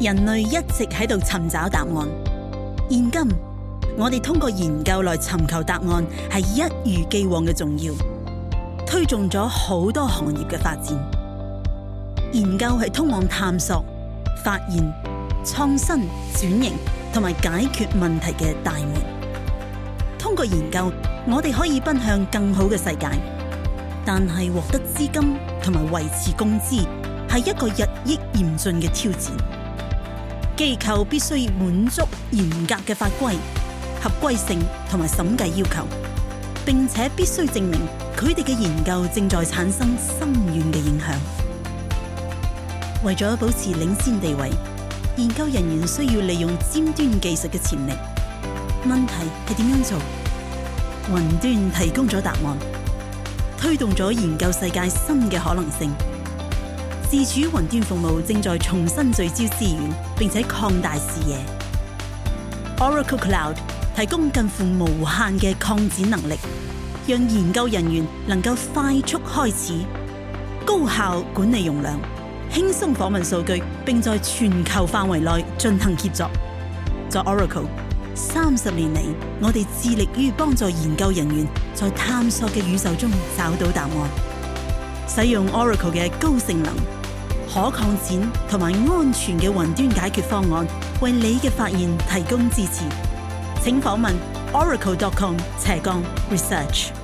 人類一直喺度尋找答案。現今，我哋通過研究來尋求答案，係一如既往嘅重要，推動咗好多行業嘅發展。研究係通往探索、發現、創新、轉型同埋解決問題嘅大門。通過研究，我哋可以奔向更好嘅世界，但係獲得資金同埋維持工資係一個日益嚴峻嘅挑戰。機構必須滿足嚴格嘅法規、合規性同埋審計要求，並且必須證明佢哋嘅研究正在產生深遠嘅影響。為咗保持領先地位，研究人員需要利用尖端技術嘅潛力。問題係點樣做？雲端提供咗答案，推動咗研究世界新嘅可能性。自主雲端服務正在重新聚焦資源，並且擴大視野。Oracle Cloud 提供近乎無限嘅擴展能力，讓研究人員能夠快速開始、高效管理容量、輕鬆訪問數據，並在全球範圍內進行協作。在 Oracle 30年嚟，我哋致力於幫助研究人員在探索嘅宇宙中找到答案。使用 Oracle 嘅高性能、可擴展同埋安全嘅雲端解決方案，為你嘅發現提供支持。請訪問 oracle.com/research。